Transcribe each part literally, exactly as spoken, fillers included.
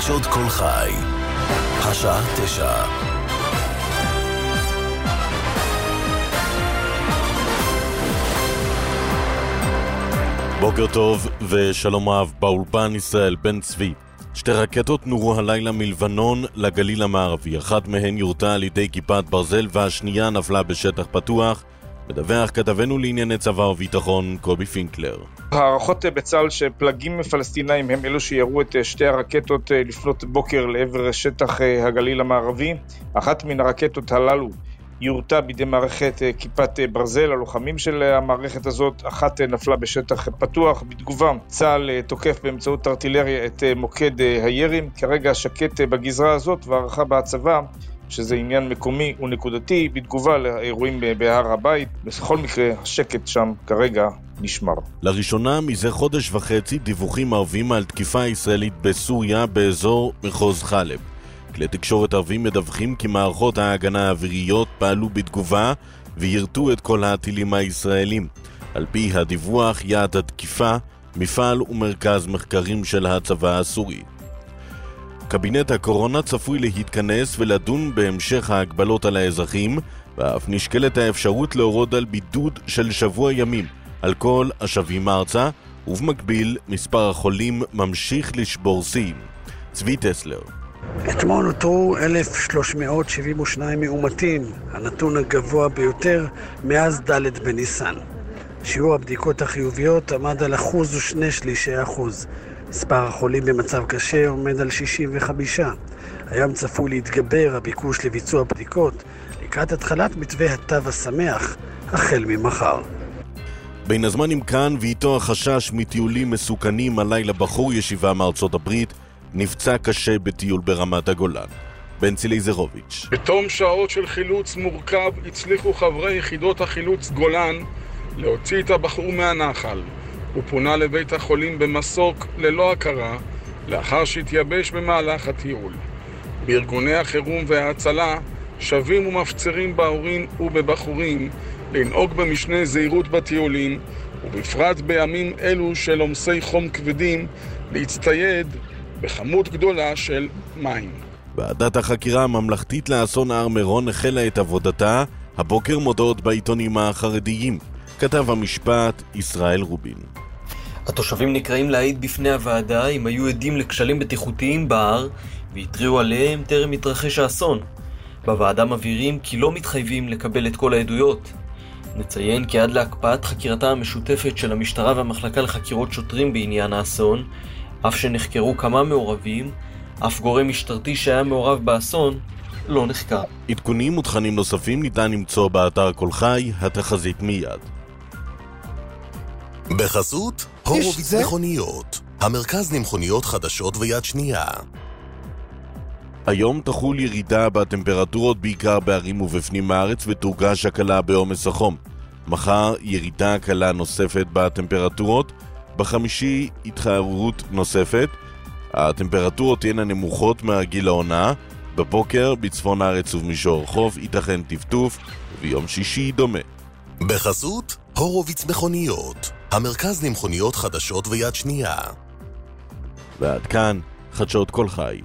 חדשות כל חי, השעה תשע. בוקר טוב ושלום רב, באולפן ישראל בן צבי. שתי רקטות נורו הלילה מלבנון לגליל המערבי, אחת מהן יורתה על ידי כיפת ברזל והשנייה נפלה בשטח פתוח. מדווח כתבנו לענייני צבא וביטחון קובי פינקלר. הערכות בצה"ל שפלגים פלסטינאים הם אלו שירו את שתי הרקטות לפנות בוקר לעבר שטח הגליל המערבי. אחת מן הרקטות הללו יורתה בידי מערכת כיפת ברזל, הלוחמים של המערכת הזאת, אחת נפלה בשטח פתוח. בתגובה צה"ל תוקף באמצעות ארטילריה את מוקד הירי. כרגע שקט בגזרה הזאת, והערכה בהצבא שזה עניין מקומי ונקודתי בתגובה לאירועים בהר הבית. בכל מקרה השקט שם כרגע נשמר. לראשונה מזה חודש וחצי דיווחים ערבים על תקיפה ישראלית בסוריה באזור מחוז חלב. כלי תקשורת ערבים מדווחים כי מערכות ההגנה האוויריות פעלו בתגובה וירתו את כל הטילים הישראלים. על פי הדיווח, יעד התקיפה מפעל ומרכז מחקרים של הצבא הסורי. קבינט הקורונה צפוי להתכנס ולדון בהמשך ההגבלות על האזרחים, ואף נשקלת האפשרות להורות על בידוד של שבוע ימים על כל השבים ארצה, ובמקביל מספר החולים ממשיך לשבור שיאים. צבי טסלר. אתמול נותרו אלף שלוש מאות שבעים ושניים מאומתים, הנתון הגבוה ביותר מאז ד' בניסן. שיעור הבדיקות החיוביות עמד על אחוז ושני שלישי אחוז. מספר החולים במצב קשה עומד על שישים וחמישה. היום צפוי להתגבר הביקוש לביצוע בדיקות לקראת התחלת מתווה התו השמח החל ממחר. בין הזמנים כאן ואיתו החשש מטיולים מסוכנים. הלילה בחור ישיבה מארצות הברית נפצע קשה בטיול ברמת הגולן. בן צילייזרוביץ'. בתום שעות של חילוץ מורכב הצליחו חברי יחידות החילוץ גולן להוציא את הבחור מהנחל. הוא פונה לבית החולים במסוק ללא הכרה לאחר שהתייבש במהלך הטיול. בארגוני החירום וההצלה שווים ומפצירים בהורים ובבחורים לנהוג במשנה זהירות בטיולים, ובפרט בימים אלו של עומסי חום כבדים להצטייד בכמות גדולה של מים. ועדת החקירה הממלכתית לאסון הר מירון החלה את עבודתה. הבוקר מודעות בעיתונים החרדיים. כתב המשפט ישראל רובין. התושבים נקראים להעיד בפני הוועדה אם היו עדים לכשלים בטיחותיים בהר והתריעו עליהם טרם התרחש האסון. בוועדה מבהירים כי לא מתחייבים לקבל את כל העדויות. נציין כי עד להקפאת חקירתה המשותפת של המשטרה והמחלקה לחקירות שוטרים בעניין האסון, אף שנחקרו כמה מעורבים, אף גורם משטרתי שהיה מעורב באסון לא נחקר. עדכונים ותכנים נוספים ניתן למצוא באתר כל חי, התחזית מיד. בחסות הורוביץ מכוניות, המרכז למכוניות חדשות ויד שנייה. היום תחול ירידה בטמפרטורות בעיקר בערים ובפנים הארץ ותורגש הקלה בעומס החום. מחר ירידה קלה נוספת בטמפרטורות, בחמישי התחרות נוספת. הטמפרטורות תהיינה נמוכות מהרגיל העונה. בבוקר בצפון הארץ ובמישור החוף ייתכן טפטוף, וביום שישי דומה. בחסות הורוביץ מכוניות, המרכז למכוניות חדשות ויד שנייה. ועד כאן חדשות כל חי.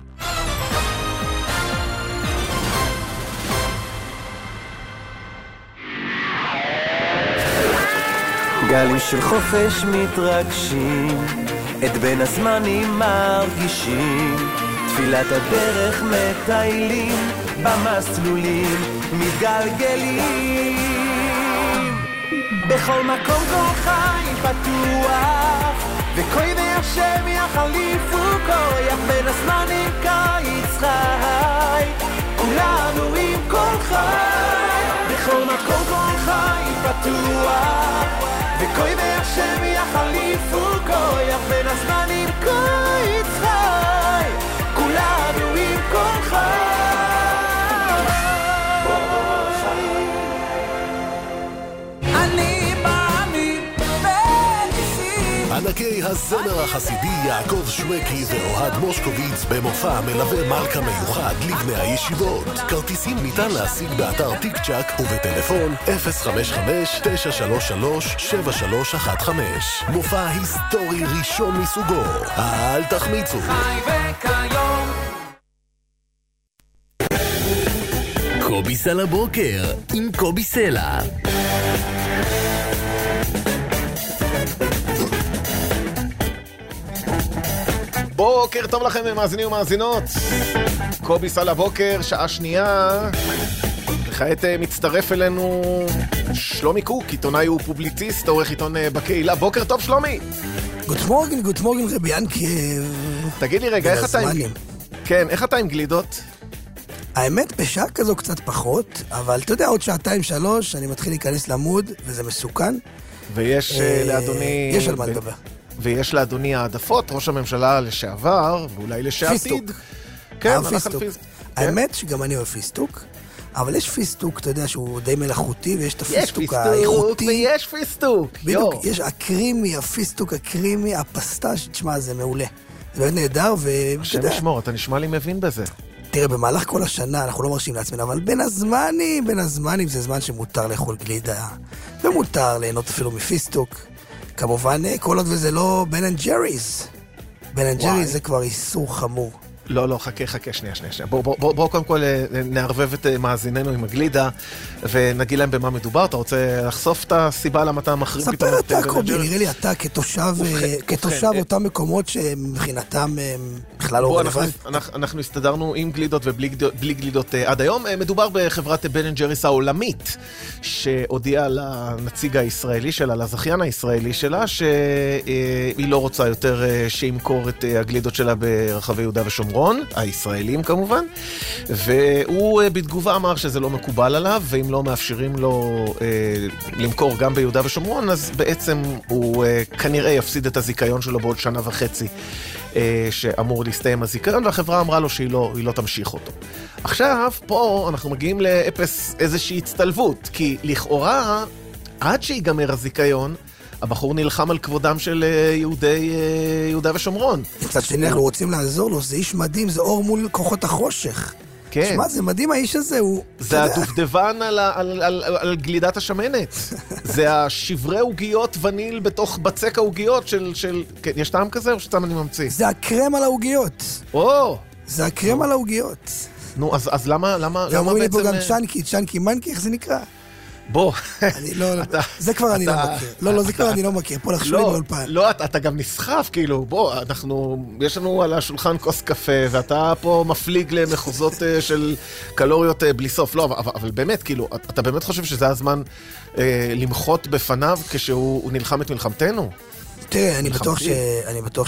גלים של חופש מתרגשים, את בין הזמנים מרגישים, תפילת הדרך מטיילים, במסלולים מתגלגלים. בכל מקום כל חי פתוח, וכוי והשם יחליפו כוח, בין הזמנים קיץ חי, כולנו עם כל חי. בכל מקום כל חי פתוח, וכוי והשם יחליפו כוח, בין הזמנים קיץ חי, כולנו עם כל חי. מלהקי הזמר החסידי יעקב שווקי ואוהד מושקוביץ במופע מלווה מלכה מיוחד לבני הישיבות. כרטיסים ניתן להשיג באתר טיק צ'ק ובטלפון אפס חמש חמש תשע שלוש שלוש שבע שלוש אחת חמש. מופע היסטורי ראשון מסוגו. אל תחמיצו. חי וכיום קובי סלע בוקר עם קובי סלע. בוקר טוב לכם מאזינים ומאזינות. קובי סלע בוקר, שעה שנייה. וכעת מצטרף אלינו שלומי קוק, עיתונאי ופובליציסט, עורך עיתון בקהילה. בוקר טוב שלומי. גוט מורגן, גוט מורגן רבי ינקב. תגיד לי רגע, איך אתה עם... כן, איך אתה עם גלידות? האמת, בשעה כזו קצת פחות, אבל אתה יודע, עוד שעתיים שלוש, אני מתחיל להיכנס למוד, וזה מסוכן. ויש לאדוני... יש על מה לדבר. ויש לאדוני העדפות, ראש הממשלה לשעבר, ואולי לשעתיד. פיסטוק. כן, הלך על פיסטוק. האמת שגם אני אוהב פיסטוק, אבל יש פיסטוק, אתה יודע, שהוא די מלאכותי, ויש את הפיסטוק האיכותי. ויש פיסטוק. בדיוק, יש הקרימי, הפיסטוק הקרימי, הפסטש, תשמע, זה מעולה. זה באמת נהדר, ו... השם ישמור, אתה נשמע לי מבין בזה. תראה, במהלך כל השנה אנחנו לא מרשים לעצמנו, אבל בין הזמנים, בין הזמנים זה זמן שמותר לאכול גלידה, ומותר ליהנות אפילו מפיסטוק. כמובן, כל עוד וזה לא בן אנד ג'ריז. בן אנד ג'ריז זה כבר איסור חמור. לא, לא, חכה, חכה, שנייה, שנייה, שנייה. בואו, בואו, בואו קודם כל נערבב את מאזיננו עם הגלידה, ונגיד להם במה מדובר. אתה רוצה לחשוף את הסיבה למה אתה מחרים פתאום? ספר אתה, קובי, נראה לי אתה כתושב, כתושב אותם מקומות שמבחינתם בכלל לא רלוונטי. אנחנו הסתדרנו עם גלידות ובלי גלידות עד היום. מדובר בחברת בן אנד ג'ריס העולמית, שהודיעה לנציג הישראלי שלה, לזכיין הישראלי שלה, שהיא לא רוצה יותר שימכור את הגלידות שלה ברחבי יהודה ושומרון. הישראלים כמובן, והוא בתגובה אמר שזה לא מקובל עליו, ואם לא מאפשרים לו אה, למכור גם ביהודה ושומרון, אז בעצם הוא אה, כנראה יפסיד את הזיקיון שלו בעוד שנה וחצי אה, שאמור להסתיים הזיקיון, והחברה אמרה לו שהיא לא, היא לא תמשיך אותו. עכשיו, פה אנחנו מגיעים לאפס איזושהי הצטלבות, כי לכאורה, עד שיגמר הזיקיון, הבחור נלחם על כבודם של יהודי יהודה ושומרון. קצת שני, אנחנו רוצים לעזור לו, זה איש מדהים, זה אור מול כוחות החושך. כן. שמע, זה מדהים, האיש הזה הוא... זה הדובדבן על, על, על, על, על גלידת השמנת. זה השברי עוגיות וניל בתוך בצק העוגיות של... של... כן, יש טעם כזה או שצם אני ממציא? זה הקרם על העוגיות. או! זה הקרם על העוגיות. נו, אז, אז למה, למה, למה ואומרים לי בעצם... פה גם צ'אנקי, צ'אנקי מנקי, איך זה נקרא? בוא. אני לא, זה כבר אני לא מכיר. לא, לא, זה כבר אני לא מכיר. פה לחשוב לי באולפן. לא, אתה גם נסחף, כאילו, בוא, אנחנו, יש לנו על השולחן כוס קפה, ואתה פה מפליג למחוזות של קלוריות בלי סוף. לא, אבל באמת, כאילו, אתה באמת חושב שזה הזמן למחות בפניו כשהוא נלחם את מלחמתנו? תראה, אני בטוח ש... אני בטוח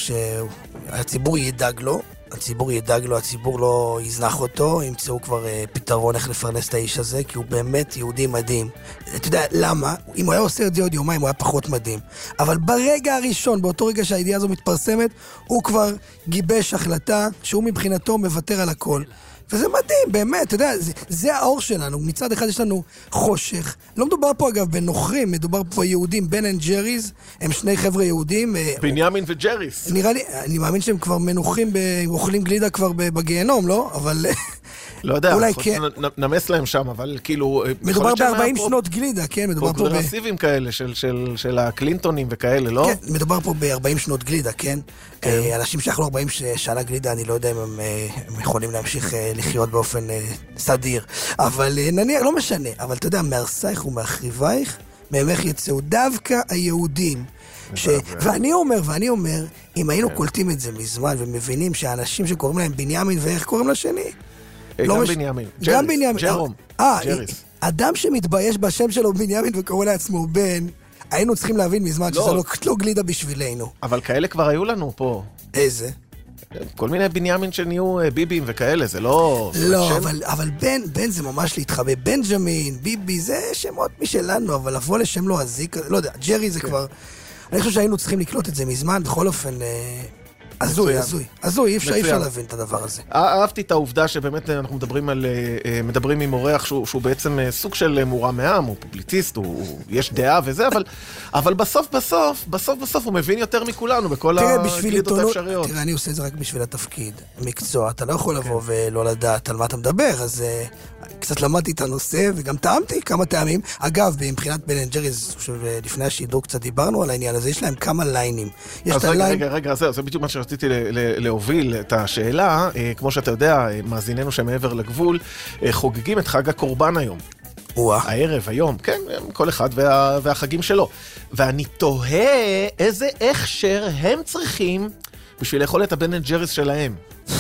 שהציבור ידאג לו. הציבור ידאג לו, הציבור לא יזנח אותו, ימצאו כבר אה, פתרון איך לפרנס את האיש הזה, כי הוא באמת יהודי מדהים. אתה יודע, למה? אם הוא היה עושה את זה עוד יומיים, הוא היה פחות מדהים. אבל ברגע הראשון, באותו רגע שהידיעה הזו מתפרסמת, הוא כבר גיבש החלטה שהוא מבחינתו מוותר על הכל. וזה מדהים, באמת, אתה יודע, זה, זה האור שלנו. מצד אחד יש לנו חושך. לא מדובר פה, אגב, בנוכרים, מדובר פה יהודים, בן אנד ג'ריז, הם שני חבר'ה יהודים. בנימין וג'ריס. נראה לי, אני מאמין שהם כבר מנוחים, אוכלים גלידה כבר בגיהנום, לא? אבל... לא יודע, אולי כן. נמס להם שם, אבל כאילו... מדובר ב-ארבעים שנות גלידה, כן, מדובר פה... פרוגרסיביים כאלה, של, של, של הקלינטונים וכאלה, לא? כן, מדובר פה ב-ארבעים שנות גלידה, כן? אנשים שאכלו ארבעים שנה גלידה, אני לא יודע אם הם, הם יכולים להמשיך לחיות באופן סדיר. אבל נניח, לא משנה, אבל אתה יודע, מהרסייך ומהחריבייך, ממך יצאו דווקא היהודים. ש... ואני אומר, ואני אומר, אם היינו קולטים את זה מזמן, ומבינים שהאנשים שקוראים להם בנימין, ואיך קוראים לשני? גם בנימין. גם בנימין. ג'רום. ג'ריס. אדם שמתבייש בשם שלו בנימין וקורא לעצמו בן, היינו צריכים להבין מזמן שזה לא גלידה בשבילנו. אבל כאלה כבר היו לנו פה. איזה? כל מיני בנימין שנהיו ביבים וכאלה, זה לא... לא, אבל, אבל בן, בן זה ממש להתחבא. בנג'מין, ביבי, זה שמות משלנו, אבל לבוא לשם לא הזיק, לא יודע, ג'רי זה כבר... אני חושב שהיינו צריכים לקלוט את זה מזמן, בכל אופן... הזוי, הזוי. הזוי, אי אפשר להבין את הדבר הזה. אהבתי את העובדה שבאמת אנחנו מדברים על, מדברים עם אורח שהוא, שהוא בעצם סוג של מורה מעם, הוא פובליציסט, הוא, יש דעה וזה, אבל, אבל בסוף, בסוף, בסוף, בסוף הוא מבין יותר מכולנו בכל הגלידות האפשריות. תראה, אני עושה את זה רק בשביל התפקיד, מקצוע, אתה לא יכול לבוא ולא לדעת על מה אתה מדבר, אז קצת למדתי את הנושא וגם טעמתי כמה טעמים. אגב, מבחינת בן אנד ג'ריז, לפני השידור קצת דיברנו על העניין הזה, יש להם כמה ליינים. אז רגע, רגע, רגע, זה, זה בדיוק מה שרציתי להוביל את השאלה. כמו שאתה יודע, מאזיננו שמעבר לגבול, חוגגים את חג הקורבן היום. הערב, היום, כן, כל אחד וה, והחגים שלו. ואני תוהה איזה הכשר הם צריכים בשביל לאכול את הבן אנד ג'ריז שלהם.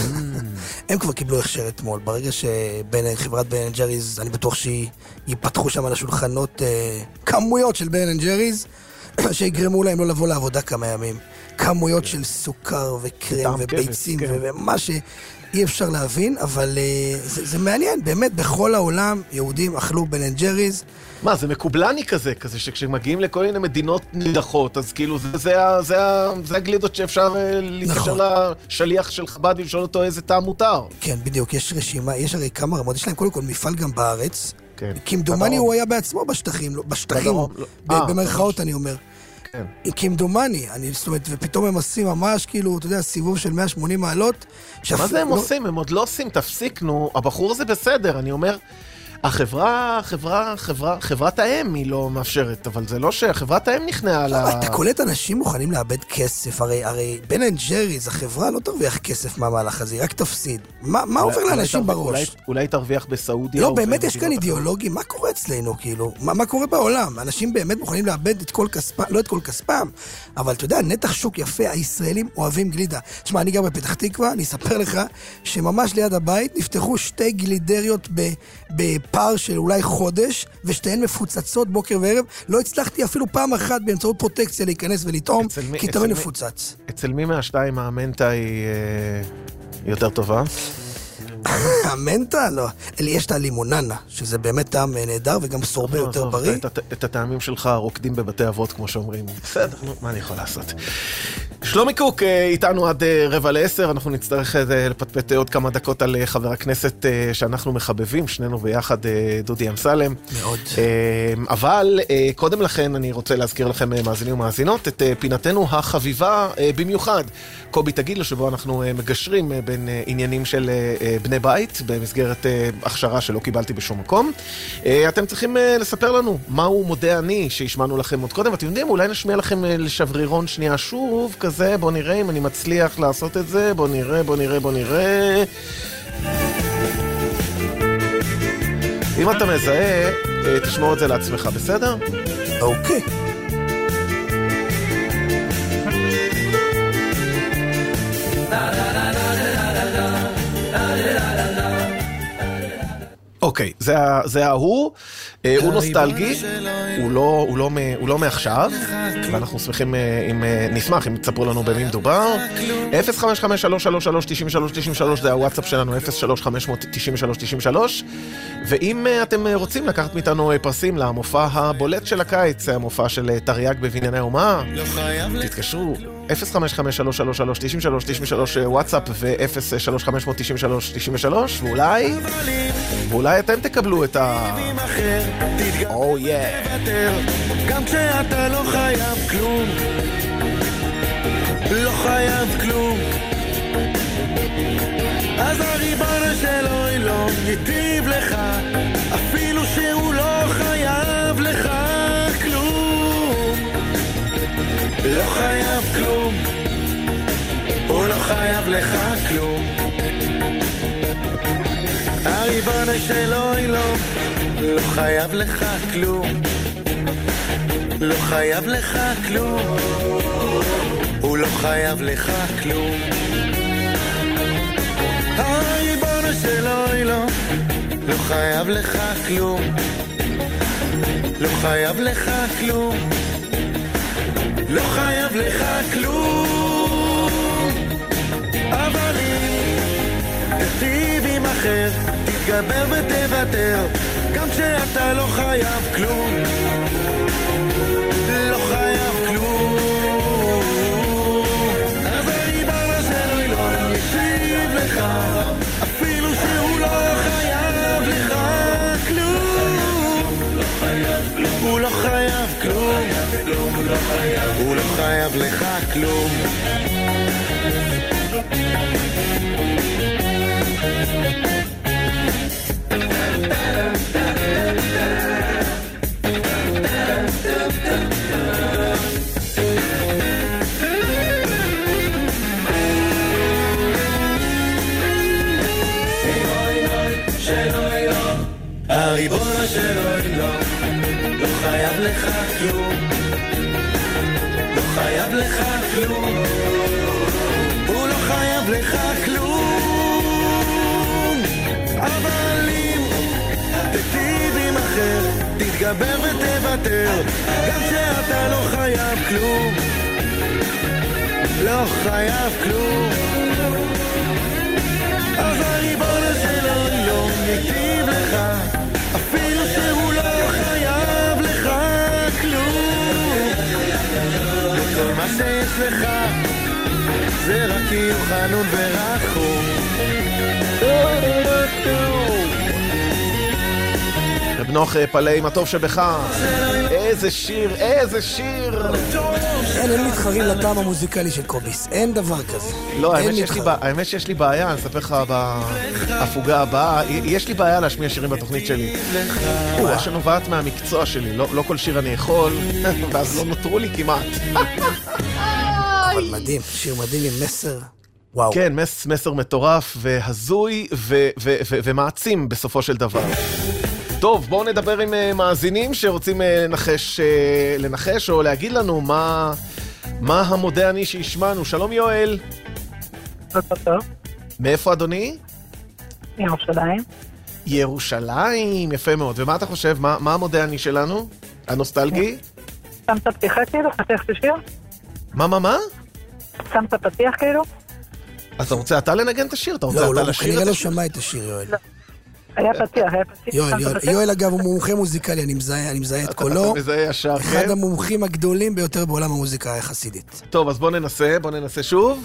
הם כבר קיבלו הכשר אתמול. ברגע שחברת בן אנד ג'ריז, אני בטוח שיפתחו שם על השולחנות כמויות של בן אנד ג'ריז, שיגרמו להם לא לבוא לעבודה כמה ימים. כמויות של סוכר וקרם וביצים ומה שאי אפשר להבין, אבל זה, זה מעניין. באמת, בכל העולם יהודים אכלו בן אנד ג'ריז. מה, זה מקובלני כזה, כזה שכשמגיעים לכל מיני מדינות נידחות, אז כאילו זה, זה, זה, זה הגלידות שאפשר להתקשר לשליח של חב"ד ולשאול אותו איזה טעם מותר. כן, בדיוק, יש רשימה, יש הרי כמה רמות, יש להם קודם כל מפעל גם בארץ, כן. כמדומני הוא היה בעצמו בשטחים, בשטחים, במרכאות אני אומר. כן. כמדומני, אני, זאת אומרת, ופתאום הם עושים ממש, כאילו, אתה יודע, סיבוב של מאה ושמונים מעלות. מה זה הם עושים? הם עוד לא עושים, תפסיקנו, הבחור הזה בסדר, אני אומר, החברה, חברה, חברה, חברת האם היא לא מאפשרת, אבל זה לא שחברת האם נכנעה על ה... אתה קולט אנשים מוכנים לאבד כסף, הרי, הרי בן אנד ג'ריז, החברה לא תרוויח כסף מהמהלך הזה, רק תפסיד. מה, מה עובר לאנשים בראש? אולי, אולי תרוויח בסעודיה? לא, באמת יש כאן אידיאולוגים, מה קורה אצלנו, כאילו? מה, מה קורה בעולם? אנשים באמת מוכנים לאבד את כל כספם, לא את כל כספם, אבל אתה יודע, נתח שוק יפה, הישראלים אוהבים גלידה. תשמע, אני גר בפתח תקווה, אני אספר לך שממש ליד הבית נפתחו שתי גלידריות ב, בפער של אולי חודש, ושתיהן מפוצצות בוקר וערב. לא הצלחתי אפילו פעם אחת באמצעות פרוטקציה להיכנס ולטעום, כי תמיד מפוצץ. אצל מי מהשתיים המנטה היא יותר טובה? המנטה? לא. אלי, יש את הלימוננה, שזה באמת טעם נהדר וגם סורבה יותר בריא. את הטעמים שלך רוקדים בבתי אבות, כמו שאומרים. בסדר, מה אני יכול לעשות? שלומי קוק איתנו עד רבע לעשר, אנחנו נצטרך לפטפט עוד כמה דקות על חבר הכנסת שאנחנו מחבבים, שנינו ביחד, דודי אמסלם. מאוד. אבל קודם לכן אני רוצה להזכיר לכם, מאזינים ומאזינות, את פינתנו החביבה במיוחד. קובי תגיד לו שבו אנחנו מגשרים בין עניינים של בני בית, במסגרת הכשרה שלא קיבלתי בשום מקום. אתם צריכים לספר לנו מהו מודה אני שהשמענו לכם עוד קודם. אתם יודעים, אולי נשמיע לכם לשברירון שנייה שוב, כזה, בוא נראה אם אני מצליח לעשות את זה, בוא נראה, בוא נראה, בוא נראה. אם אתה מזהה, תשמור את זה לעצמך, בסדר? אוקיי. אוקיי, זה, זה ההוא, הוא נוסטלגי, הוא לא, הוא לא, הוא לא מעכשיו, ואנחנו שמחים, אם, נשמח אם תספרו לנו במי מדובר. אפס חמש חמש שלוש שלוש שלוש תשעים ושלוש תשעים ושלוש זה הוואטסאפ שלנו, אפס שלוש חמש תשעים ושלוש תשעים ושלוש, ואם אתם רוצים לקחת מאיתנו פרסים למופע הבולט של הקיץ, המופע של תרי"ג בבנייני האומה, תתקשרו אפס חמש חמש שלוש שלוש שלוש תשעים ושלוש תשעים ושלוש וואטסאפ ו-אפס שלוש חמש תשעים ושלוש תשעים ושלוש, ואולי ואולי אתם תקבלו את ה... או יא גם כשאתה לא חייב כלום, לא חייב כלום, אז הריבונו של עולם ייטיב לך, אפילו שהוא לא חייב לך כלום, לא חייב כלום, הוא לא חייב לך כלום, הריבונו של עולם לא חייב לך כלום, לא חייב לך כלום, הוא לא חייב לך כלום, הריבונו של עולם לא חייב לך כלום, לא חייב לך כלום, לא חייב לך כלום, אבל אם תטיב עם אחר, תתגבר ותוותר, גם שאתה לא חייב כלום, לא חייב כלום, אז הריבונו של חייב לך כלום. הריבון שלוי לא, לא חייב לך כלום, לא חייב לך כלום, הוא לא חייב לך כלום. אבל אם תטיב עם אחר, תתגבר ותוותר, גם שאתה לא חייב כלום, לא חייב כלום. אז הריבון שלוי לא מטיב לך, אפילו שהוא לא חייב לך כלום. וכל מה שיש לך זה רק קיום חנון ורחום. בנוח פלא עם הטוב שבך. איזה שיר, איזה שיר. אין, אין מתחרים לטעם המוזיקלי של קוביס, אין דבר כזה. לא, האמת שיש לי בעיה, אני אספר לך בהפוגה הבאה, יש לי בעיה להשמיע שירים בתוכנית שלי. בעיה שנובעת מהמקצוע שלי, לא כל שיר אני יכול, ואז לא נותרו לי כמעט. אבל מדהים, שיר מדהים עם מסר. וואו. כן, מסר מטורף והזוי ומעצים בסופו של דבר. טוב, בואו נדבר עם מאזינים שרוצים לנחש, לנחש או להגיד לנו מה, מה המודה אני שישמענו. שלום יואל. טוב. מאיפה אדוני? ירושלים. ירושלים, יפה מאוד. ומה אתה חושב? מה, מה המודה אני שלנו? הנוסטלגי? שמת פתיחה כאילו? פתיח שיר? מה, מה, מה? שמת פתיח כאילו? אז אתה רוצה אתה לנגן את השיר? אתה רוצה לא, אתה לא, לשיר כנראה את לא השיר? שמע את השיר, יואל. לא. היה פתיח, היה פתיח. יואל, יואל, יואל אגב הוא מומחה מוזיקלי, אני מזהה, אני מזהה את קולו. אתה מזהה ישר, כן? אחד המומחים הגדולים ביותר בעולם המוזיקה החסידית. טוב, אז בוא ננסה, בוא ננסה שוב.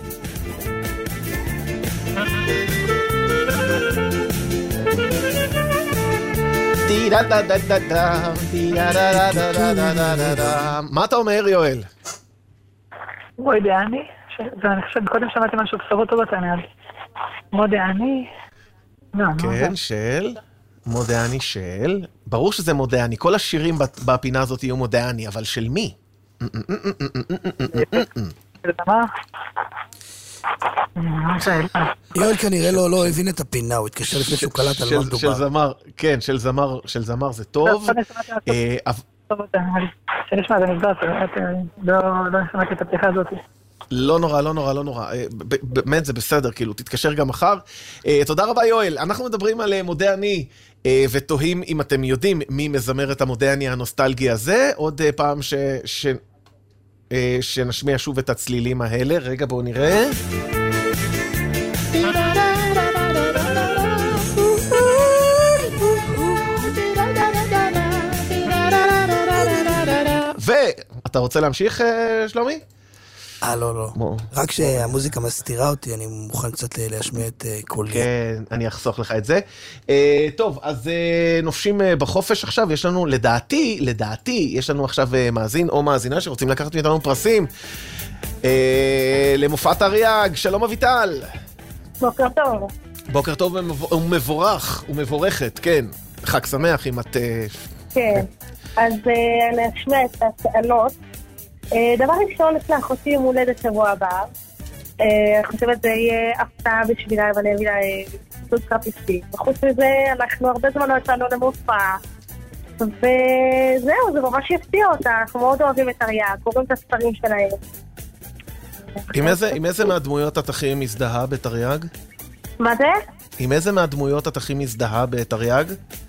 מה אתה אומר, יואל? מודה אני, ואני חושבת, קודם שמעתי משהו בשורות טובות, אני אז מודה אני. כן, של מודה אני של, ברור שזה מודה אני, כל השירים בפינה הזאת יהיו מודה אני, אבל של מי? יואל כנראה לא הבין את הפינה, הוא התקשר לפני שהוא קלט על מה מדובר. של זמר, כן, של זמר, של זמר זה טוב. שנשמע, זה נבדל, לא שמעתי את הפתיחה הזאת. לא נורא, לא נורא, לא נורא. באמת זה בסדר, כאילו, תתקשר גם מחר. תודה רבה יואל. אנחנו מדברים על מודה אני, ותוהים אם אתם יודעים מי מזמר את המודה אני הנוסטלגי הזה. עוד פעם ש... ש... שנשמיע שוב את הצלילים האלה. רגע, בואו נראה. ואתה רוצה להמשיך, שלומי? אה, לא, לא. רק שהמוזיקה מסתירה אותי, אני מוכן קצת להשמיע את קולי. כן, אני אחסוך לך את זה. טוב, אז נופשים בחופש עכשיו, יש לנו, לדעתי, לדעתי, יש לנו עכשיו מאזין או מאזינה שרוצים לקחת מאיתנו פרסים. למופע תרי"ג, שלום אביטל. בוקר טוב. בוקר טוב ומבורך, ומבורכת, כן. חג שמח אם את... כן, אז אני אשמיע את הטענות. דבר ראשון, יש לאחותי יום הולדת שבוע הבא. אני חושבת זה יהיה הפתעה בשבילה, אבל אני אביא לה סוד כרטיסים. וחוץ מזה, אנחנו הרבה זמן לא יצאנו למופע. וזהו, זה ממש יפתיע אותה. אנחנו מאוד אוהבים את תרי"ג, קוראים את הספרים שלהם. עם איזה, עם איזה מהדמויות את הכי מזדהה בתרי"ג? מה זה? עם איזה מהדמויות את הכי מזדהה בתרי"ג?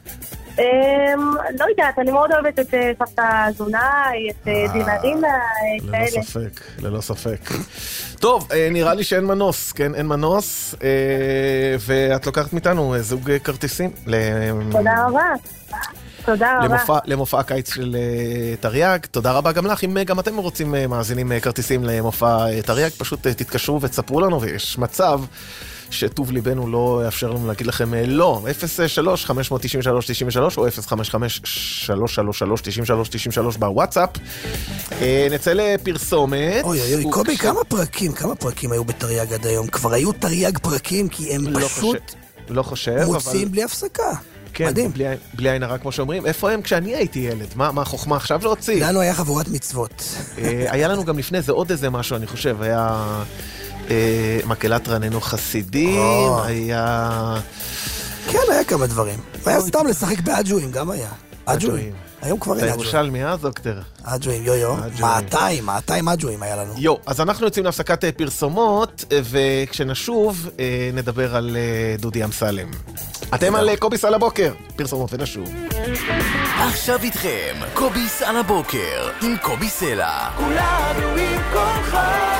לא יודעת, אני מאוד אוהבת את סבתא זונאי, את דינה דינה, כאלה. ללא ספק, ללא ספק. טוב, נראה לי שאין מנוס, כן, אין מנוס, ואת לוקחת מאיתנו זוג כרטיסים. תודה רבה. תודה רבה. למופע, למופע הקיץ של תרי"ג. תודה רבה גם לך. אם גם אתם רוצים מאזינים כרטיסים למופע תרי"ג, פשוט תתקשרו ותספרו לנו, ויש מצב שטוב ליבנו לא יאפשר לנו להגיד לכם לא. אפס שלוש חמש תשע שלוש תשע שלוש או אפס חמש חמש שלוש שלוש שלוש תשע שלוש תשע שלוש בוואטסאפ. נצא לפרסומת. אוי אוי אוי, קובי, כמה פרקים, כמה פרקים היו בתרי"ג עד היום? כבר היו תרי"ג פרקים כי הם פשוט לא חושב, מוצאים בלי הפסקה. כן, בלי, בלי עין הרע, כמו שאומרים. איפה הם כשאני הייתי ילד? מה, מה החוכמה עכשיו להוציא? לנו היה חבורת מצוות. היה לנו גם לפני זה עוד איזה משהו, אני חושב. היה אה, מקהלת רעננו חסידים, או. היה... כן, היה כמה דברים. היה סתם לשחק באג'ואים, גם היה. אג'ואים. היום כבר אין אג'ואים. אתה ירושלמי אז, אוקטר? אג'ואים, יו-יו. מאתיים, מאתיים אג'ואים היה לנו. יו, אז אנחנו יוצאים להפסקת פרסומות, וכשנשוב נדבר על דודי אמסלם. אתם על קוביס על הבוקר, פרסומות ונשוב. עכשיו איתכם, קוביס על הבוקר, עם קובי סלע. כולנו עם כולך.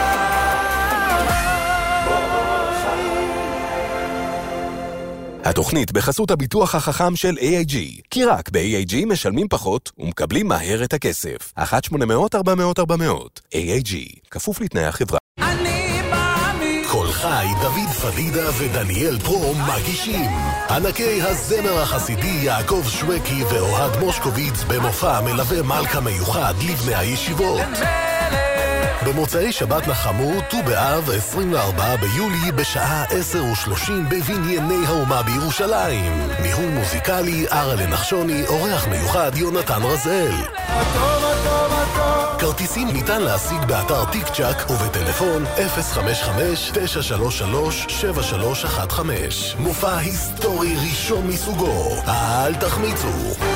התוכנית בחסות הביטוח החכם של איי איי ג'י, כי רק ב-איי איי ג'י משלמים פחות ומקבלים מהר את הכסף. אחת שמונה מאות ארבע מאות ארבע מאות. איי איי ג'י, כפוף לתנאי החברה. כל חי, דוד פדידה ודניאל פרום מגישים ענקי הזמר החסידי יעקב שווקי ואוהד מושקוביץ במופע מלווה מלכה מיוחד לבני הישיבות. במוצאי שבת נחמו, ט"ו באב, עשרים וארבעה ביולי, בשעה עשר ושלושים בבנייני האומה בירושלים. ניהול מוזיקלי, ארלה נחשוני, אורח מיוחד יונתן רזאל. כרטיסים ניתן להשיג באתר טיק צ'ק ובטלפון אפס חמש חמש תשע שלוש שלוש שבע שלוש אחת חמש. מופע היסטורי ראשון מסוגו. אל תחמיצו.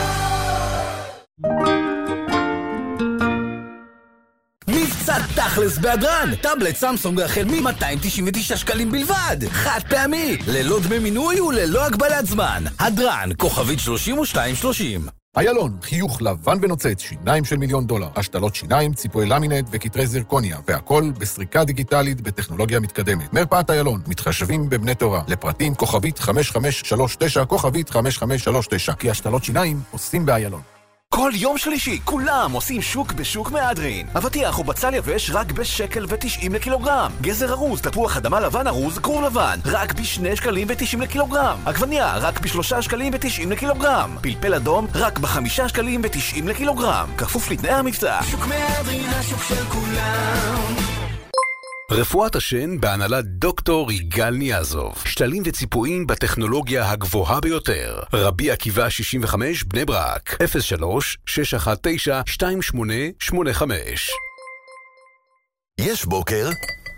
מבצע תכלס בהדרן, טאבלט סמסונג החל מ-מאתיים תשעים ותשעה שקלים בלבד, חד פעמי, ללא דמי מינוי וללא הגבלת זמן. הדרן, כוכבית שלושים ושתיים שלושים. איילון, חיוך לבן ונוצץ, שיניים של מיליון דולר, השתלות שיניים, ציפוי למינט וכתרי זירקוניה, והכל בסריקה דיגיטלית בטכנולוגיה מתקדמת. מרפאת איילון, מתחשבים בבני תורה, לפרטים כוכבית חמש חמש שלוש תשע, כוכבית חמש חמש שלוש תשע, כי השתלות שיניים עושים באיילון. כל יום שלישי, כולם עושים שוק בשוק מהדרין. אבטיח ובצל יבש רק בשקל ותשעים לקילוגרם. גזר ארוז, תפוח אדמה לבן ארוז, קרור לבן, רק בשני שקלים ותשעים לקילוגרם. עגבניה, רק בשלושה שקלים ותשעים לקילוגרם. פלפל אדום, רק בחמישה שקלים ותשעים לקילוגרם. כפוף לתנאי המבצע. שוק מהדרין, השוק של כולם. רפואת השן בהנהלת דוקטור יגאל ניאזוב. שתלים וציפויים בטכנולוגיה הגבוהה ביותר. רבי עקיבא שישים וחמש בני ברק. אפס שלוש שש אחת תשע שתיים שמונה שמונה חמש. יש בוקר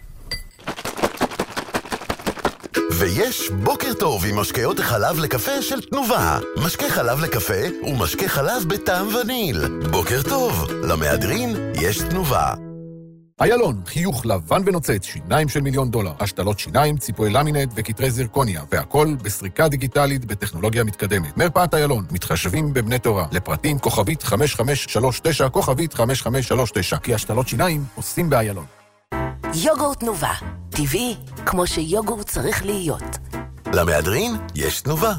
ויש בוקר טוב עם משקאות החלב לקפה של תנובה. משקה חלב לקפה ומשקה חלב בטעם וניל. בוקר טוב, למהדרין יש תנובה. איילון, חיוך לבן ונוצץ, שיניים של מיליון דולר, השתלות שיניים, ציפוי למינט וכתרי זירקוניה, והכל בסריקה דיגיטלית בטכנולוגיה מתקדמת. מרפאת איילון, מתחשבים בבני תורה, לפרטים כוכבית חמש חמש שלוש תשע, כוכבית חמש חמש שלוש תשע, כי השתלות שיניים עושים באיילון. יוגורט תנובה, טבעי, כמו שיוגורט צריך להיות. למהדרין יש תנובה.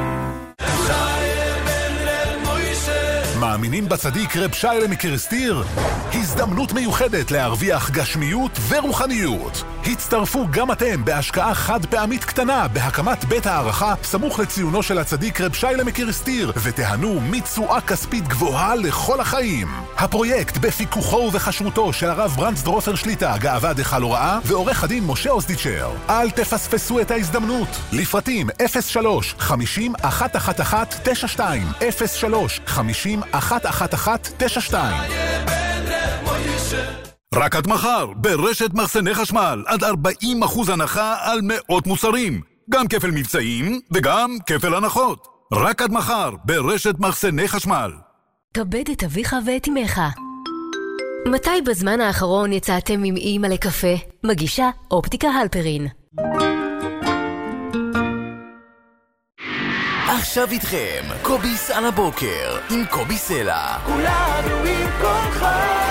מאמינים בצדיק רב שיילה מקריסטיר? הזדמנות מיוחדת להרוויח גשמיות ורוחניות. הצטרפו גם אתם בהשקעה חד פעמית קטנה בהקמת בית הערכה סמוך לציונו של הצדיק רב שיילה מקריסטיר ותהנו מתשואה כספית גבוהה לכל החיים. הפרויקט בפיקוחו ובחשרותו של הרב ברנץ דרוסר שליטה, גאווה דחל הוראה, ועורך הדין משה אוסדיצ'ר. אל תפספסו את ההזדמנות. לפרטים אפס שלוש חמישים אחת אחת אחת תשע שתיים אפס שלוש חמישים אחת אחת אחת תשע שתיים. רק עד מחר, ברשת מחסני חשמל, עד ארבעים אחוז הנחה על מאות מוצרים. גם כפל מבצעים וגם כפל הנחות. רק עד מחר, ברשת מחסני חשמל. כבד את אביך ואת אמך. מתי בזמן האחרון יצאתם עם אמא לקפה? מגישה אופטיקה הלפרין. עכשיו איתכם, קוביס על הבוקר, עם קובי סלע. כולנו עם כולך.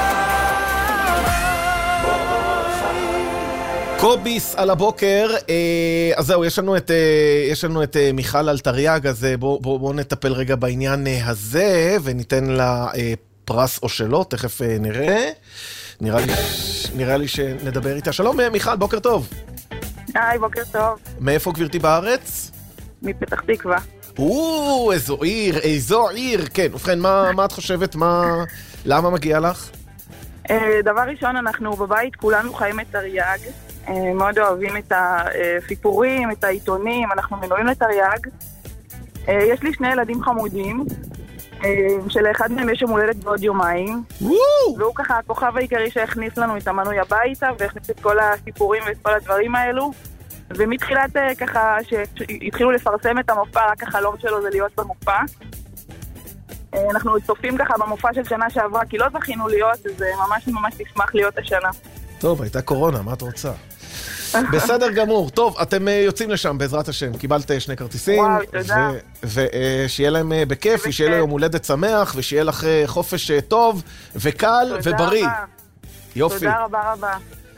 קוביס על הבוקר, אז זהו, יש לנו את, יש לנו את מיכל אלתריאג, אז בואו בוא, בוא נטפל רגע בעניין הזה, וניתן לה פרס או שלא, תכף נראה. נראה לי, נראה לי שנדבר איתה. שלום מיכל, בוקר טוב. היי, בוקר טוב. מאיפה גברתי בארץ? מפתח תקווה. או, איזו עיר, איזו עיר. כן, ובכן, מה, מה את חושבת? מה, למה מגיע לך? דבר ראשון, אנחנו בבית כולנו חיים את תרי"ג. מאוד אוהבים את הסיפורים, את העיתונים, אנחנו מנויים לתרי"ג. יש לי שני ילדים חמודים, שלאחד מהם יש יום הולדת בעוד יומיים, והוא ככה הכוכב העיקרי שהכניס לנו את המנוי הביתה, והכניס את כל הסיפורים ואת כל הדברים האלו. ומתחילת ככה שהתחילו לפרסם את המופע, רק החלום שלו זה להיות במופע. אנחנו צופים ככה במופע של שנה שעברה, כי לא זכינו להיות, אז ממש ממש נשמח להיות השנה. טוב, הייתה קורונה, מה את רוצה? בסדר גמור. טוב, אתם יוצאים לשם בעזרת השם. קיבלת שני כרטיסים. וואו, תודה. ושיהיה להם בכיף, ושיהיה לו יום הולדת שמח, ושיהיה לך חופש טוב וקל ובריא. יופי. תודה רבה רבה.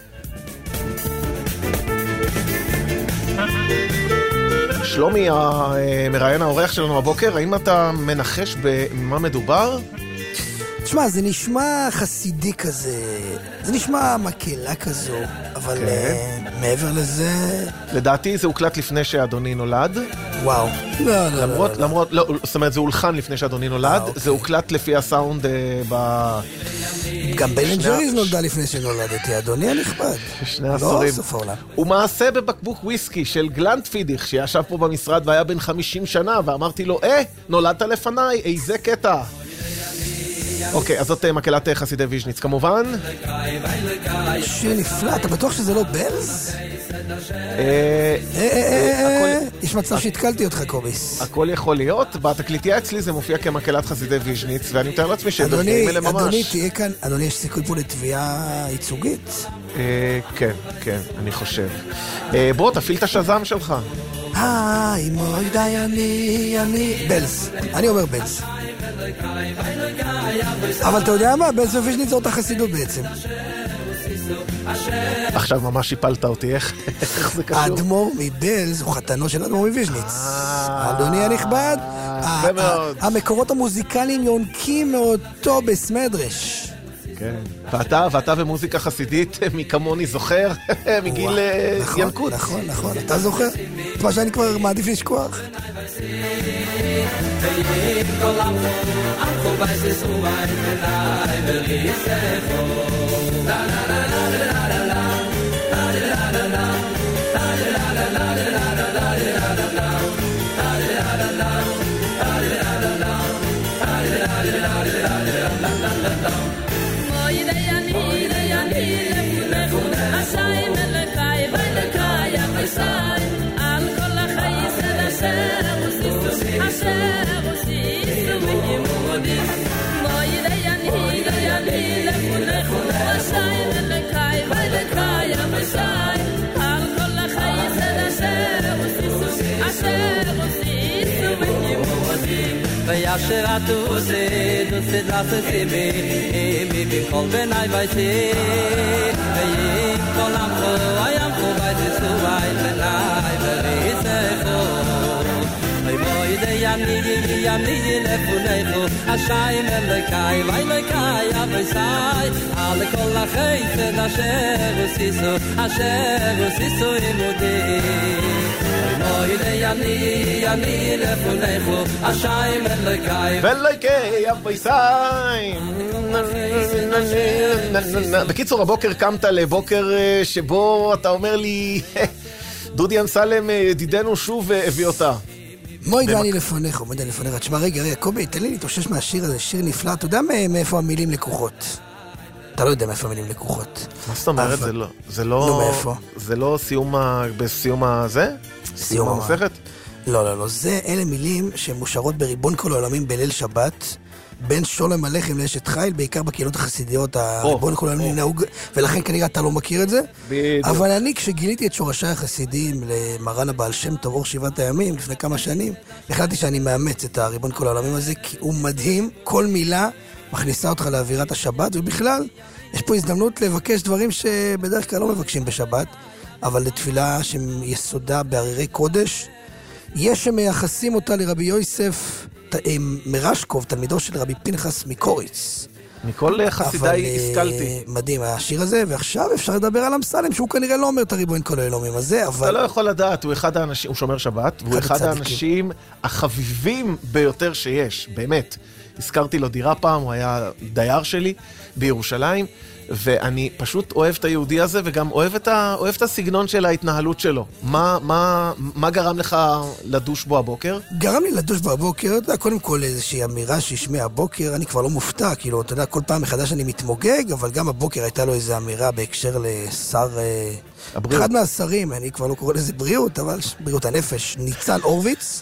שלומי, המראיין האורח שלנו הבוקר, האם אתה מנחש במה מדובר? תשמע, זה נשמע חסידי כזה, זה נשמע מקהלה כזו, אבל מעבר לזה... לדעתי זה הוקלט לפני שאדוני נולד. וואו. לא, לא, למרות, לא. למרות, לא, זאת אומרת, זה הולחן לפני שאדוני נולד, זה הוקלט לפי הסאונד ב... גם בן אנד ג'ריז נולדה לפני שנולדתי, אדוני הנכבד. שני עשורים. לא סוף העולם. הוא מעשה בבקבוק וויסקי של גלנט פידיך, שישב פה במשרד והיה בן חמישים שנה, ואמרתי לו, אה, נולדת לפניי, איזה קטע. אוקיי, אז זאת מקהלת חסידי ויז'ניץ כמובן. שיר נפלא, אתה בטוח שזה לא בלז? יש מצב שהתקלתי אותך, קוביס. הכל יכול להיות, בתקליטייה אצלי זה מופיע כמקהלת חסידי ויז'ניץ, ואני מתאר לעצמי שברגעים אלה ממש. אדוני, תהיה כאן, אדוני, יש סיכוי פה לתביעה ייצוגית? כן, כן, אני חושב. בוא, תפעיל את השזם שלך. היי, מוי די, אני, אני... בלז, אני אומר בלז. אבל אתה יודע מה? בלז וויז'ניץ זאת החסידות בעצם. עכשיו ממש שיפלת אותי, איך זה קשור? האדמו"ר מבלז הוא חתנו של האדמו"ר מוויז'ניץ. אדוני הנכבד, המקורות המוזיקליים יונקים מאותו בסמדרש. כן. ואתה, ואתה ומוזיקה חסידית, מי כמוני זוכר, מגיל ינקות. נכון, נכון, אתה זוכר? את מה שאני כבר מעדיף לשכוח. וישר עטו זה דוצת לססיבי ביבי כל בני וייסי ויהי כל עמכו הימכו וייסו וייס בני וריסכו ויבואי דייני ימי לפונכו השיים אלוקי ואלוקי אבויסי על כל החסד אשר הוסיסו אשר הוסיסו עמודי ויבואי אני אני לפונכו השיים אלוקי ואלוקי אבויסי. בקיצור, הבוקר קמת לבוקר שבו אתה אומר לי דודי אמסלם ידידנו שוב הביא אותה. מוי דני לפונך, מוי דני לפונך. תשמע, רגע, רגע, קובי, תן לי להתאושש מהשיר הזה, שיר נפלא. אתה יודע מאיפה המילים לקוחות? אתה לא יודע מאיפה המילים לקוחות. מה זאת אומרת? זה לא... זה לא... נו, מאיפה? זה לא סיום ה... בסיום הזה? סיום המסכת? לא, לא, לא. זה אלה מילים שמושרות בריבון כל העולמים בליל שבת, בין שולם הלחם לאשת חיל, בעיקר בקהילות החסידיות, הריבון כל העולמים נהוג, ולכן כנראה אתה לא מכיר את זה. בדיוק. אבל אני, כשגיליתי את שורשי החסידים למרן הבעל שם טוב אור שבעת הימים, לפני כמה שנים, החלטתי שאני מאמץ את הריבון כל העולמים הזה, כי הוא מדהים, כל מילה מכניסה אותך לאווירת השבת, ובכלל, יש פה הזדמנות לבקש דברים שבדרך כלל לא מבקשים בשבת, אבל לתפילה שיסודה בהררי קודש, יש שמייחסים אותה לרבי יוסף מרשקוב, תלמידו של רבי פנחס מקוריץ. מכל חסידיי השכלתי. מדהים, השיר הזה, ועכשיו אפשר לדבר על אמסלם, שהוא כנראה לא אומר את הריבוין כל האלוהים הזה, אבל... אתה לא יכול לדעת, הוא אחד האנשים, הוא שומר שבת, והוא אחד האנשים החביבים ביותר שיש, באמת. הזכרתי לו דירה פעם, הוא היה דייר שלי בירושלים, ואני פשוט אוהב את היהודי הזה, וגם אוהב את, ה... אוהב את הסגנון של ההתנהלות שלו. מה, מה, מה גרם לך לדוש בו הבוקר? גרם לי לדוש בו הבוקר, אתה יודע, קודם כל איזושהי אמירה שהשמיע הבוקר, אני כבר לא מופתע, כאילו, אתה יודע, כל פעם מחדש אני מתמוגג, אבל גם הבוקר הייתה לו איזו אמירה בהקשר לשר... הבריאות. אחד מהשרים, אני כבר לא קורא לזה בריאות, אבל בריאות הנפש, ניצן הורוביץ,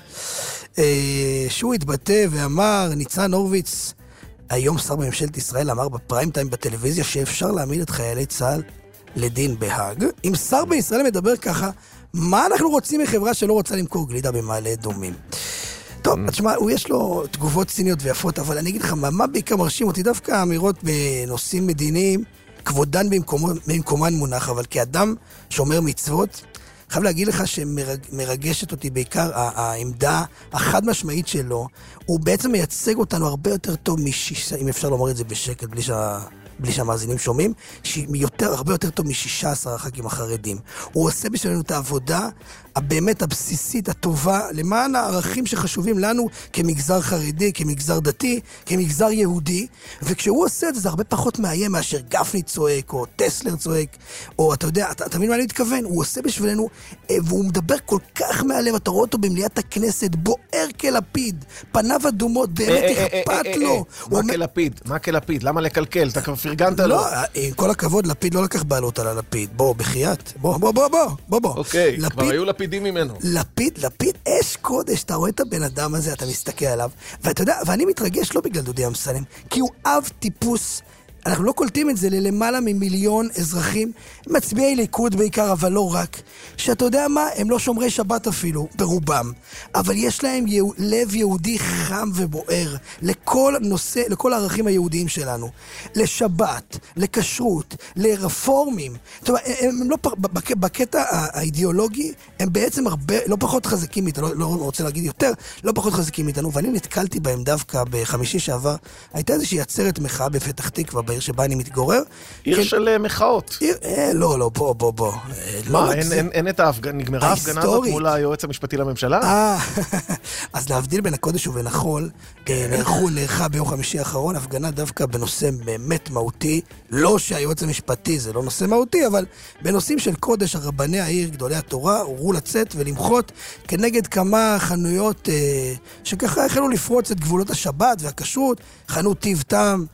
שהוא התבטא ואמר, ניצן הורוביץ, היום שר בממשלת ישראל אמר בפריים טיים בטלוויזיה שאפשר להעמיד את חיילי צה"ל לדין בהאג. אם שר בישראל מדבר ככה, מה אנחנו רוצים מחברה שלא רוצה למכור גלידה במעלה אדומים? טוב, תשמע, הוא יש לו תגובות ציניות ויפות, אבל אני אגיד לך, מה, מה בעיקר מרשים אותי? דווקא אמירות בנושאים מדיניים, כבודן במקומן מונח, אבל כאדם שומר מצוות, חייב להגיד לך שמרגשת אותי בעיקר העמדה החד משמעית שלו, הוא בעצם מייצג אותנו הרבה יותר טוב משישה, אם אפשר לומר את זה בשקט, בלי שה... בלי שהמאזינים שומעים, שיותר, הרבה יותר טוב מ-שישה עשר הח"כים החרדים. הוא עושה בשבילנו את העבודה הבאמת הבסיסית, הטובה, למען הערכים שחשובים לנו כמגזר חרדי, כמגזר דתי, כמגזר יהודי, וכשהוא עושה את זה, זה הרבה פחות מאיים מאשר גפני צועק, או טסלר צועק, או אתה יודע, אתה, אתה מבין מה אני מתכוון? הוא עושה בשבילנו, והוא מדבר כל כך מהלב, אתה רואה אותו במליאת הכנסת, בוער כלפיד, פניו אדומות, באמת אכפת לו. מה כלפיד? מה כלפיד? למה לקלקל? אתה כבר פרגנת לו. לא, עם כל הכבוד, לפיד לא לקח בעלות על הלפיד. בוא, בחייאת. בוא, בוא, בוא, בוא, בוא. אוקיי, כבר היו לפידים ממנו. לפיד, לפיד אש קודש, אתה רואה את הבן אדם הזה, אתה מסתכל עליו, ואתה יודע, ואני מתרגש לא בגלל דודי אמסלם, כי הוא אב טיפוס, אנחנו לא קולטים את זה ללמעלה ממיליון אזרחים, מצביעי ליכוד בעיקר, אבל לא רק, שאתה יודע מה, הם לא שומרי שבת אפילו, ברובם, אבל יש להם יהו, לב יהודי חם ובוער, לכל נושא, לכל הערכים היהודיים שלנו, לשבת, לכשרות, לרפורמים, זאת אומרת, הם, הם לא, בקטע האידיאולוגי, הם בעצם הרבה, לא פחות חזקים איתנו, לא, לא רוצה להגיד יותר, לא פחות חזקים איתנו, ואני נתקלתי בהם דווקא בחמישי שעבר, הייתה איזושהי עצרת מחאה בפתח תקווה, בעיר שבה אני מתגורר. עיר כן, של מחאות. עיר, אה, לא, לא, בוא, בוא, בוא. מה, לא, אין, זה... אין, אין את ההפגנה, נגמרה ההפגנה הזאת מול היועץ המשפטי לממשלה? אה, אז להבדיל בין הקודש ובין החול, נערכו, נערכה ביום חמישי האחרון, הפגנה דווקא בנושא באמת מהותי, לא שהיועץ המשפטי זה לא נושא מהותי, אבל בנושאים של קודש, הרבני העיר, גדולי התורה, הורו לצאת ולמחות כנגד כמה חנויות אה, שככה החלו לפרוץ את גבולות השבת והכשרות, חנות טיב טעם,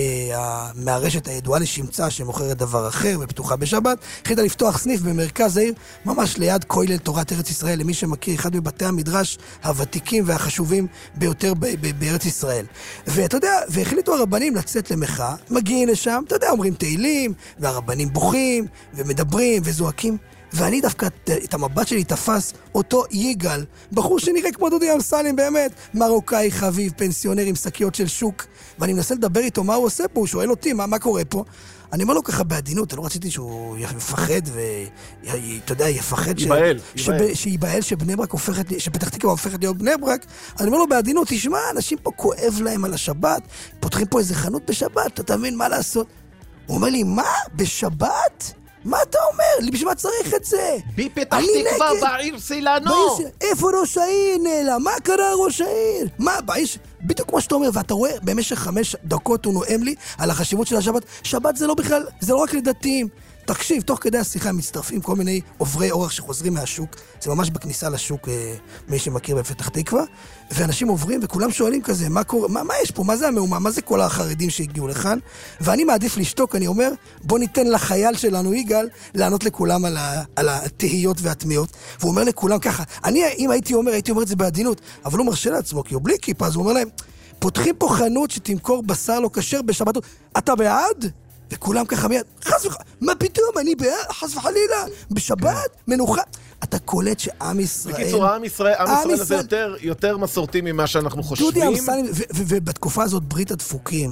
מהרשת הידועה לשמצה שמוכרת דבר אחר ופתוחה בשבת, החליטה לפתוח סניף במרכז העיר, ממש ליד כולל תורת ארץ ישראל, למי שמכיר, אחד מבתי המדרש הוותיקים והחשובים ביותר ב- ב- בארץ ישראל. ואתה יודע, והחליטו הרבנים לצאת למחאה, מגיעים לשם, אתה יודע, אומרים תהילים, והרבנים בוכים, ומדברים, וזועקים, ואני דווקא את המבט שלי תפס אותו יגאל, בחור שנראה כמו דודי אמסלם באמת, מרוקאי חביב, פנסיונר עם שקיות של שוק, ואני מנסה לדבר איתו מה הוא עושה פה, הוא שואל אותי מה, מה קורה פה, אני אומר לו ככה בעדינות, אני לא רציתי שהוא יפחד ואתה יודע, יפחד ייבהל, שיבהל שבני ברק הופכת, שפתח תקווה הופכת להיות בני ברק, אני אומר לו בעדינות, תשמע, אנשים פה כואב להם על השבת, פותחים פה איזה חנות בשבת, אתה מבין מה לעשות? הוא אומר לי, מה? בשבת? מה אתה אומר? בשביל מה צריך את זה? בפתח תקווה בעיר שלנו. איפה ראש העיר נעלה? מה קרה ראש העיר? מה, בעיר... בדיוק כמו שאתה אומר, ואתה רואה, במשך חמש דקות הוא נואם לי על החשיבות של השבת. שבת זה לא בכלל, זה לא רק לדתיים. תקשיב, תוך כדי השיחה מצטרפים כל מיני עוברי אורח שחוזרים מהשוק, זה ממש בכניסה לשוק, מי שמכיר בפתח תקווה, ואנשים עוברים וכולם שואלים כזה, מה קורה, מה, מה יש פה, מה זה המאומה, מה זה כל החרדים שהגיעו לכאן, ואני מעדיף לשתוק, אני אומר, בוא ניתן לחייל שלנו יגאל, לענות לכולם על, ה, על התהיות והתמיעות, והוא אומר לכולם ככה, אני אם הייתי אומר, הייתי אומר את זה בעדינות, אבל הוא מרשה לעצמו, כי הוא בלי כיפה, אז הוא אומר להם, פותחים פה חנות שתמכור בשר לא כשר בשבתות, אתה בעד? וכולם ככה מיד, חס וחלילה, מה פתאום, אני בעד, חס וחלילה, בשבת, מנוחה. אתה קולט שעם ישראל... בקיצור, עם ישראל, עם ישראל הזה יותר, יותר מסורתי ממה שאנחנו חושבים. דודי אמסלם, ובתקופה הזאת ברית הדפוקים,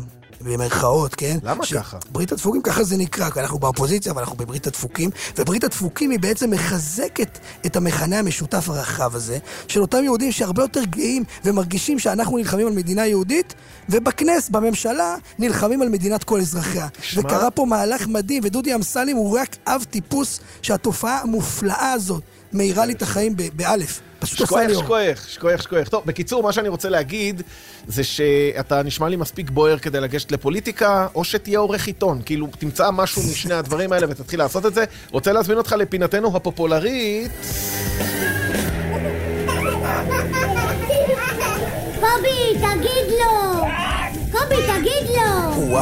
במרכאות, כן? למה ככה? ברית הדפוקים ככה זה נקרא, כי אנחנו באופוזיציה, אבל אנחנו בברית הדפוקים, וברית הדפוקים היא בעצם מחזקת את המכנה המשותף הרחב הזה, של אותם יהודים שהרבה יותר גאים ומרגישים שאנחנו נלחמים על מדינה יהודית, ובכנס, בממשלה, נלחמים על מדינת כל אזרחיה. שמה? וקרה פה מהלך מדהים, ודודי אמסלם הוא רק אב טיפוס שהתופעה המופלאה הזאת מהירה לי את החיים באלף. שקוייך, שקוייך, שקוייך, שקוייך. טוב, בקיצור, מה שאני רוצה להגיד זה שאתה נשמע לי מספיק בוער כדי לגשת לפוליטיקה, או שתהיה עורך עיתון. כאילו, תמצא משהו משני הדברים האלה ותתחיל לעשות את זה. רוצה להזמין אותך לפינתנו הפופולרית. קובי, תגיד לו! קובי, תגיד לו!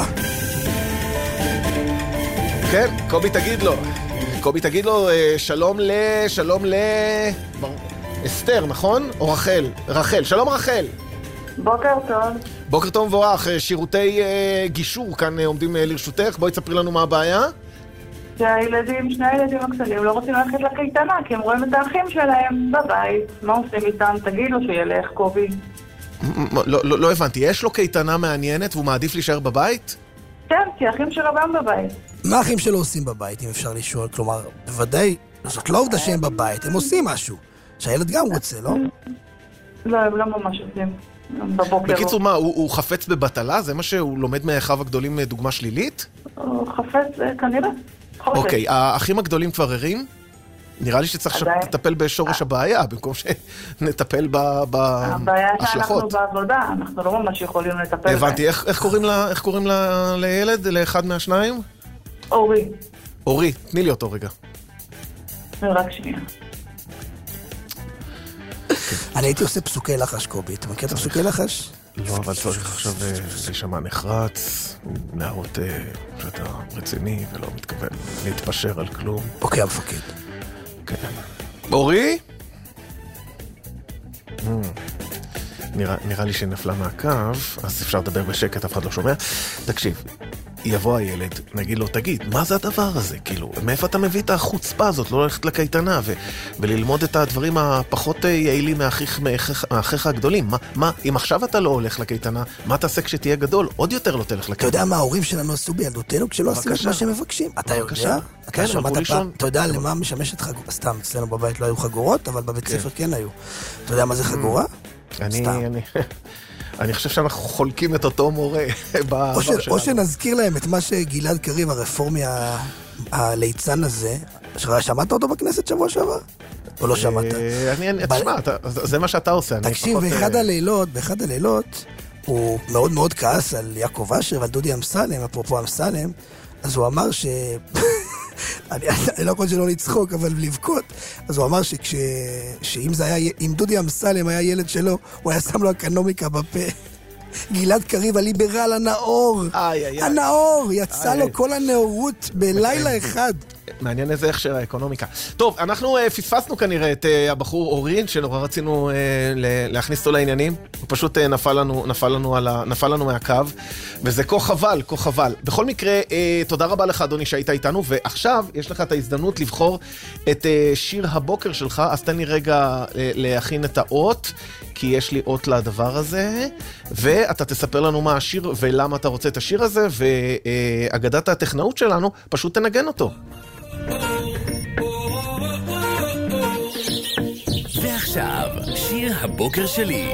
כן, קובי, תגיד לו. קובי, תגיד לו, שלום ל... שלום ל... אסתר, נכון? או רחל? רחל. שלום רחל. בוקר טוב. בוקר טוב מבורך. שירותי uh, גישור כאן uh, עומדים uh, לרשותך. בואי תספרי לנו מה הבעיה. שהילדים, שני הילדים הקטנים לא רוצים ללכת לקייטנה, כי הם רואים את האחים שלהם בבית. מה עושים איתם? תגידו שילך, קובי. לא, לא, לא הבנתי. יש לו קייטנה מעניינת והוא מעדיף להישאר בבית? כן, כי האחים שלו גם בבית. מה האחים שלו עושים בבית, אם אפשר לשאול? כלומר, בוודאי, זאת לא עובדה שהם בבית, הם עושים משהו. שהילד גם רוצה, לא? לא, הם לא ממש עושים. בבוקר. בקיצור, מה, הוא, הוא חפץ בבטלה? זה מה שהוא לומד מאחיו הגדולים דוגמה שלילית? הוא חפץ, כנראה. אוקיי, האחים הגדולים כבר ערים? נראה לי שצריך לטפל בשורש הבעיה, במקום שנטפל בהשלכות. הבעיה שאנחנו בעבודה, אנחנו לא ממש יכולים לטפל. הבנתי, איך קוראים לילד, לאחד מהשניים? אורי. אורי, תני לי אותו רגע. רק שנייה. אני הייתי עושה פסוקי לחש, קובי. אתה מכיר את הפסוקי לחש? לא, אבל צריך עכשיו להישמע נחרץ, להראות שאתה רציני ולא מתכוון להתפשר על כלום. אוקיי, המפקד. כן. אורי? נראה לי שנפלה מהקו, אז אפשר לדבר בשקט, אף אחד לא שומע. תקשיב. יבוא הילד, נגיד לו, תגיד, מה זה הדבר הזה? כאילו, מאיפה אתה מביא את החוצפה הזאת, לא ללכת לקייטנה ו- וללמוד את הדברים הפחות יעילים מאחיך הגדולים? מה, מה, אם עכשיו אתה לא הולך לקייטנה, מה תעשה כשתהיה גדול? עוד יותר לא תלך לקייטנה. אתה יודע מה ההורים שלנו עשו בילדותנו כשלא עושים את מה שהם מבקשים? אתה יודע? כן, שמעת פעם, אתה יודע למה משמשת חגורה? סתם, אצלנו בבית לא היו חגורות, אבל בבית ספר כן היו. אתה יודע מה זה חגורה? אני, אני... אני חושב שאנחנו חולקים את אותו מורה. או שנזכיר להם את מה שגלעד קריב, הרפורמי הליצן הזה, שמעת אותו בכנסת שבוע שעבר? או לא שמעת? תשמע, זה מה שאתה עושה. תקשיב, באחד הלילות, באחד הלילות, הוא מאוד מאוד כעס על יעקב אשר ועל דודי אמסלם, אפרופו אמסלם, אז הוא אמר ש... אני לא יכול שלא לצחוק, אבל לבכות. אז הוא אמר שכש... שאם זה היה... אם דודי אמסלם היה ילד שלו, הוא היה שם לו אקונומיקה בפה. גלעד קריב, הליברל הנאור. הנאור, יצא לו כל הנאורות בלילה אחד. מעניין איזה הכשר האקונומיקה. טוב, אנחנו uh, פספסנו כנראה את uh, הבחור אורין, שנורא רצינו uh, להכניס אותו לעניינים. הוא פשוט uh, נפל לנו, נפל לנו, על ה, נפל לנו מהקו, וזה כה חבל, כה חבל. בכל מקרה, uh, תודה רבה לך, אדוני, שהיית איתנו, ועכשיו יש לך את ההזדמנות לבחור את uh, שיר הבוקר שלך, אז תן לי רגע uh, להכין את האות, כי יש לי אות לדבר הזה, ואתה תספר לנו מה השיר ולמה אתה רוצה את השיר הזה, ואגדת הטכנאות שלנו פשוט תנגן אותו. ועכשיו, שיר הבוקר שלי.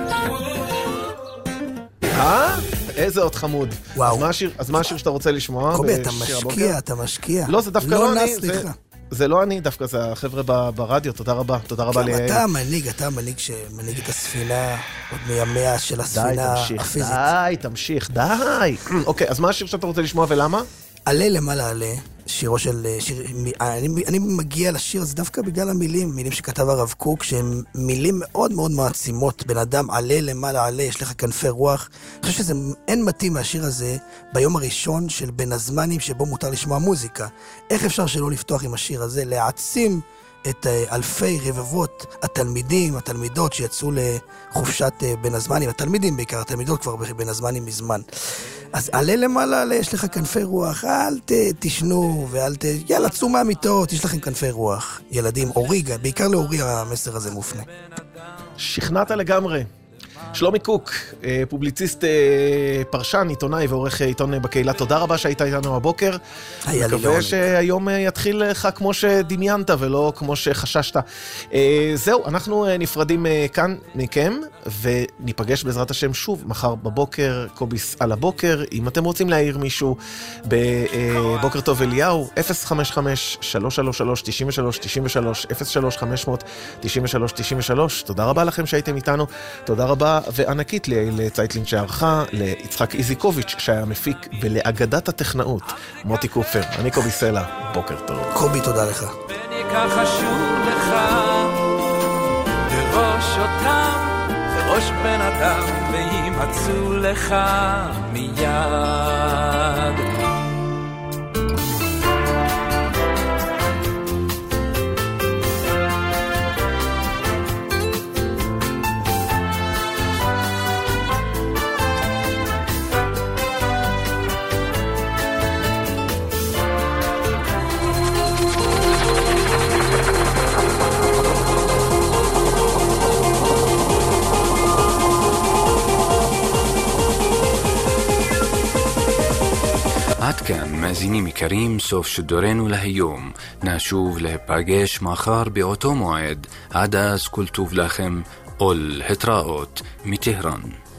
אה? איזה עוד חמוד. וואו. אז מה השיר, אז מה השיר שאתה רוצה לשמוע? קובי, אתה משקיע, אתה משקיע. לא, זה דווקא לא אני. זה, זה לא אני, דווקא זה החבר'ה ברדיו. תודה רבה. תודה רבה לי. אתה המנהיג, אתה המנהיג שמנהיג את הספינה, עוד מימיה של הספינה הפיזית. די, תמשיך, די. אוקיי, אז מה השיר שאתה רוצה לשמוע ולמה? עלה למעלה עלה, שירו של... שיר, אני, אני מגיע לשיר הזה דווקא בגלל המילים, מילים שכתב הרב קוק, שהן מילים מאוד מאוד מעצימות. בן אדם, עלה למעלה עלה, יש לך כנפי רוח. אני חושב שזה אין מתאים מהשיר הזה ביום הראשון של בין הזמנים שבו מותר לשמוע מוזיקה. איך אפשר שלא לפתוח עם השיר הזה? להעצים את אלפי רבבות התלמידים, התלמידות שיצאו לחופשת בין הזמנים, התלמידים בעיקר, התלמידות כבר בין הזמנים מזמן. אז עלה למעלה, עלה, יש לך כנפי רוח, אל ת, תשנו ואל ת... יאללה, צאו מהמיטות, יש לכם כנפי רוח. ילדים, אורי, בעיקר לאורי המסר הזה מופנה. שכנעת לגמרי. שלומי קוק, פובליציסט, פרשן, עיתונאי ועורך עיתון בקהילה, תודה רבה שהיית איתנו הבוקר. היה לי מקווה שהיום יתחיל לך כמו שדמיינת ולא כמו שחששת. זהו, אנחנו נפרדים כאן מכם, וניפגש בעזרת השם שוב מחר בבוקר, קוביס על הבוקר. אם אתם רוצים להעיר מישהו בבוקר טוב אליהו, אפס חמש חמש שלוש שלוש שלוש תשעים ושלוש תשעים ושלוש, אפס שלוש חמש אפס אפס תשעים ושלוש תשעים ושלוש. תודה רבה לכם שהייתם איתנו, תודה רבה וענקית לצייטלין שערכה, ליצחק איזיקוביץ' שהיה מפיק, ולאגדת הטכנאות מוטי קופר. אני קובי סלע, בוקר טוב. קובי, תודה לך. ואני ככה שוב לך בראש אותם, בראש בן אדם, וימצאו לך מיד. עד כאן, מאזינים יקרים, סוף שידורנו להיום. נשוב להיפגש מחר באותו מועד. עד אז כל טוב לכם, אול התראות מטהרן.